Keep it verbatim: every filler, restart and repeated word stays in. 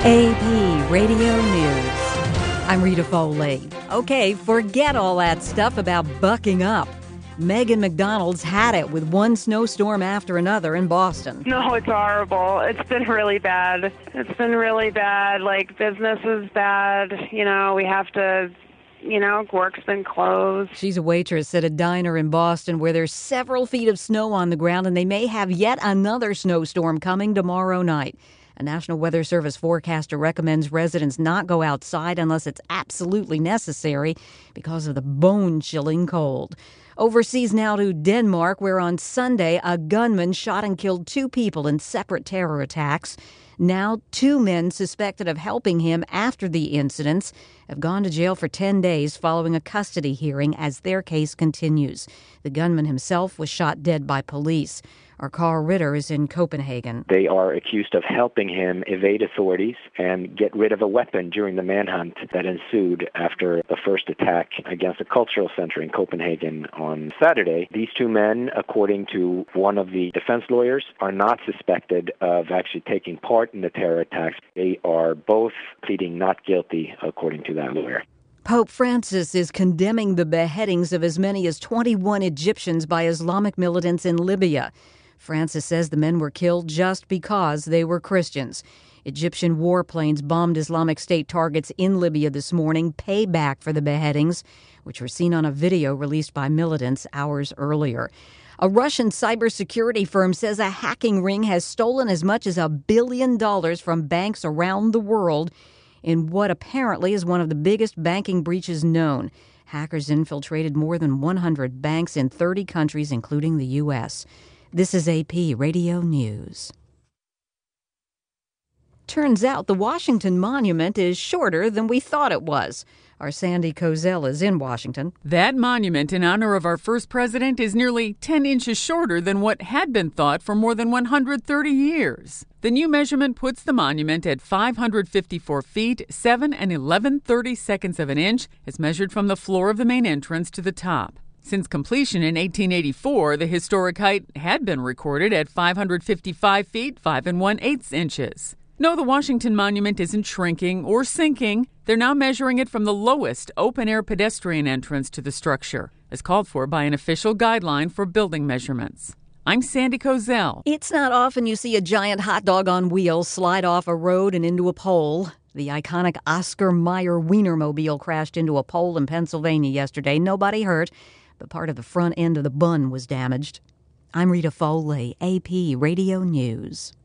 A P Radio News. I'm Rita Foley. Okay, forget all that stuff about bucking up. Megan McDonald's had it with one snowstorm after another in Boston. No, it's horrible. It's been really bad. It's been really bad. Like, business is bad. You know, we have to, you know, work's been closed. She's a waitress at a diner in Boston where there's several feet of snow on the ground, and they may have yet another snowstorm coming tomorrow night. A National Weather Service forecaster recommends residents not go outside unless it's absolutely necessary because of the bone-chilling cold. Overseas now to Denmark, where on Sunday a gunman shot and killed two people in separate terror attacks. Now, two men suspected of helping him after the incidents have gone to jail for ten days following a custody hearing as their case continues. The gunman himself was shot dead by police. Our Carl Ritter is in Copenhagen. They are accused of helping him evade authorities and get rid of a weapon during the manhunt that ensued after the first attack against a cultural center in Copenhagen on Saturday. These two men, according to one of the defense lawyers, are not suspected of actually taking part in the terror attacks. They are both pleading not guilty, according to that lawyer. Pope Francis is condemning the beheadings of as many as twenty-one Egyptians by Islamic militants in Libya. Francis says the men were killed just because they were Christians. Egyptian warplanes bombed Islamic State targets in Libya this morning, payback for the beheadings, which were seen on a video released by militants hours earlier. A Russian cybersecurity firm says a hacking ring has stolen as much as a billion dollars from banks around the world in what apparently is one of the biggest banking breaches known. Hackers infiltrated more than one hundred banks in thirty countries, including the U S This is A P Radio News. Turns out the Washington Monument is shorter than we thought it was. Our Sandy Kozel is in Washington. That monument in honor of our first president is nearly ten inches shorter than what had been thought for more than one hundred thirty years. The new measurement puts the monument at five hundred fifty-four feet, seven and eleven thirty-seconds of an inch, as measured from the floor of the main entrance to the top. Since completion in eighteen eighty-four, the historic height had been recorded at five hundred fifty-five feet, five and one-eighths inches. No, the Washington Monument isn't shrinking or sinking. They're now measuring it from the lowest open-air pedestrian entrance to the structure, as called for by an official guideline for building measurements. I'm Sandy Kozel. It's not often you see a giant hot dog on wheels slide off a road and into a pole. The iconic Oscar Mayer Wienermobile crashed into a pole in Pennsylvania yesterday. Nobody hurt, but part of the front end of the bun was damaged. I'm Rita Foley, A P Radio News.